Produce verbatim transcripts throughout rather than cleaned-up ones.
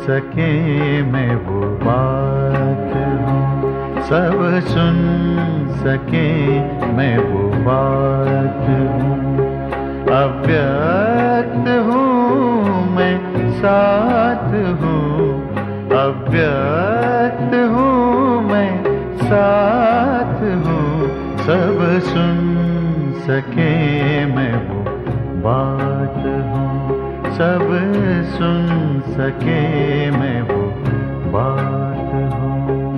सके मैं वो बात हूँ, सब सुन सके मैं वो बात हूँ। अव्यक्त हूँ मैं साथ हूँ, अव्यक्त हूँ मैं साथ हूँ। सब सुन सके मैं वो बात हूँ, सब सुन सके मैं वो बात हूँ।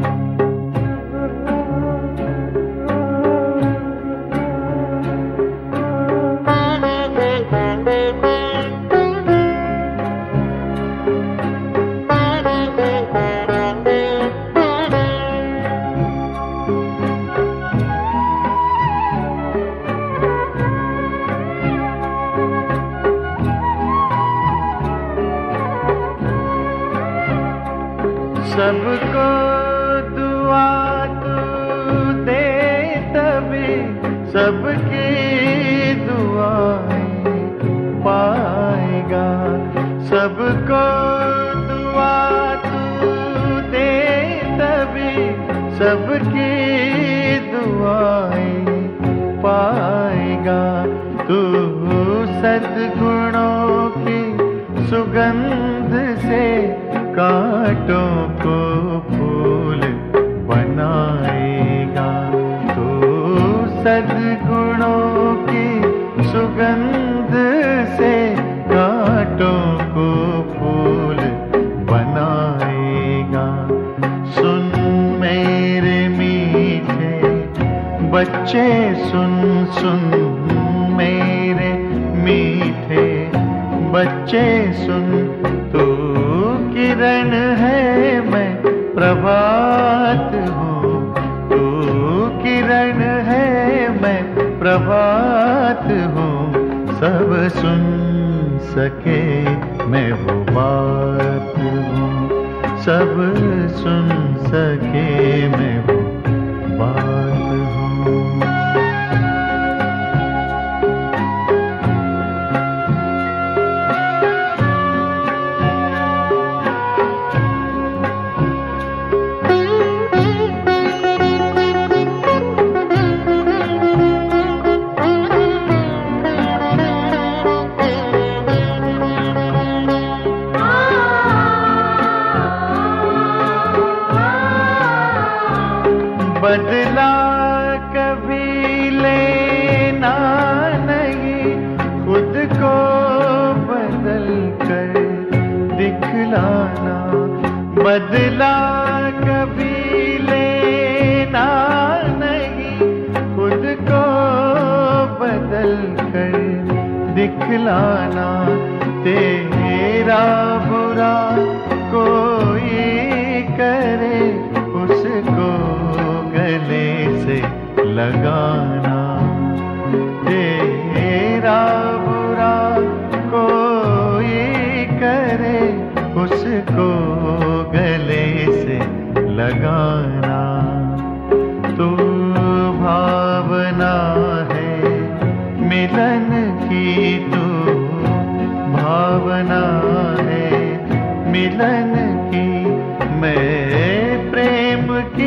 सबको दुआ तू दे तभी सबकी दुआएं पाएगा। सबको दुआ तू दे तभी सबकी दुआएं पाएगा। तू सद्गुणों की सुगंध से कांटों को फूल बनाएगा। तो सद्गुणों की सुगंध से कांटों को फूल बनाएगा। सुन मेरे मीठे बच्चे, सुन सुन मेरे मीठे बच्चे सुन। तू किरण है मैं प्रभात हूँ, तू किरण है मैं प्रभात हूँ। सब सुन सके मैं वो बात हूँ, सब सुन सके मैं वो बात हूँ। बदला कभी लेना नहीं, खुद को बदल कर दिखलाना। बदला कभी लेना नहीं, खुद को बदल कर दिखलाना। तेरा बुरा कोई करे उसको गले से लगाना। तेरा बुरा कोई करे उसको गले से लगाना। तू भावना है मिलन की, तू भावना है मिलन की। मैं प्रेम की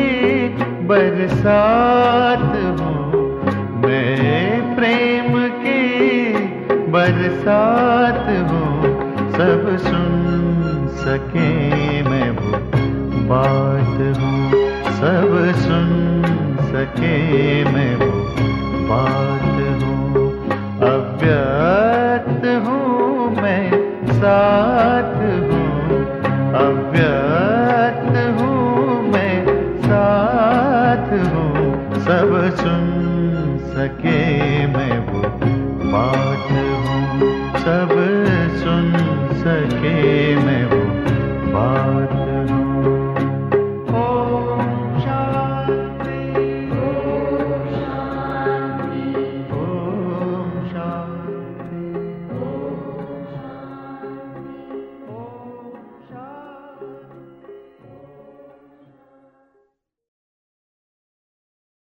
बरसात हूँ, मैं प्रेम की बरसात हूँ। सब सुन सके मैं वो बात हूँ, सब सुन सके मैं वो बात हूँ। अव्यक्त हूँ मैं साथ हूँ, अव्यक्त